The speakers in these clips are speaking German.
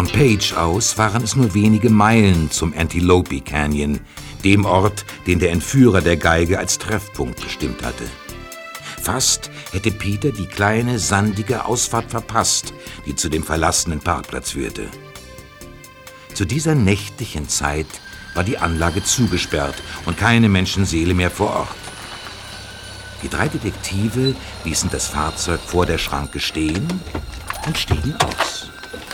Von Page aus waren es nur wenige Meilen zum Antelope Canyon, dem Ort, den der Entführer der Geige als Treffpunkt bestimmt hatte. Fast hätte Peter die kleine, sandige Ausfahrt verpasst, die zu dem verlassenen Parkplatz führte. Zu dieser nächtlichen Zeit war die Anlage zugesperrt und keine Menschenseele mehr vor Ort. Die 3 Detektive ließen das Fahrzeug vor der Schranke stehen und stiegen aus.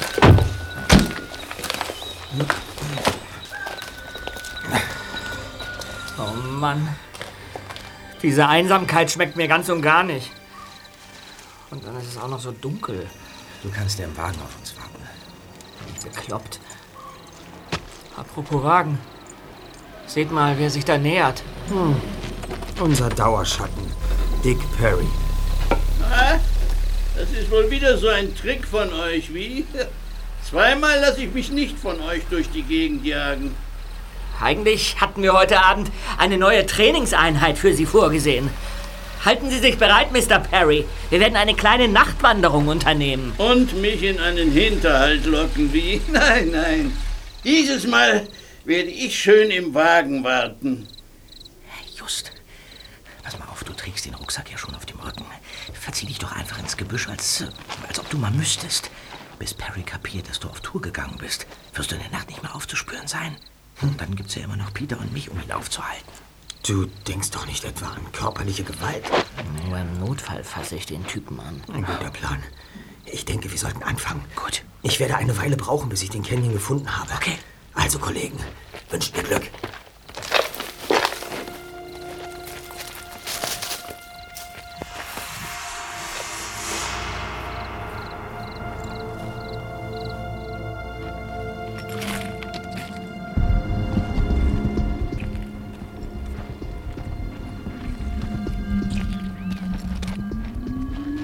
Oh Mann, diese Einsamkeit schmeckt mir ganz und gar nicht. Und dann ist es auch noch so dunkel. Du kannst ja im Wagen auf uns warten. Bekloppt. Apropos Wagen. Seht mal, wer sich da nähert. Unser Dauerschatten, Dick Perry. Ah, das ist wohl wieder so ein Trick von euch, wie? Zweimal lasse ich mich nicht von euch durch die Gegend jagen. Eigentlich hatten wir heute Abend eine neue Trainingseinheit für Sie vorgesehen. Halten Sie sich bereit, Mr. Perry. Wir werden eine kleine Nachtwanderung unternehmen. Und mich in einen Hinterhalt locken, wie? Nein, nein. Dieses Mal werde ich schön im Wagen warten. Just, pass mal auf, du trägst den Rucksack ja schon auf dem Rücken. Verzieh dich doch einfach ins Gebüsch, als ob du mal müsstest. Bis Perry kapiert, dass du auf Tour gegangen bist, wirst du in der Nacht nicht mehr aufzuspüren sein. Dann gibt's ja immer noch Peter und mich, um ihn aufzuhalten. Du denkst doch nicht etwa an körperliche Gewalt? Nur im Notfall fasse ich den Typen an. Ein guter Plan. Ich denke, wir sollten anfangen. Gut. Ich werde eine Weile brauchen, bis ich den Canyon gefunden habe. Okay. Also, Kollegen, wünscht mir Glück.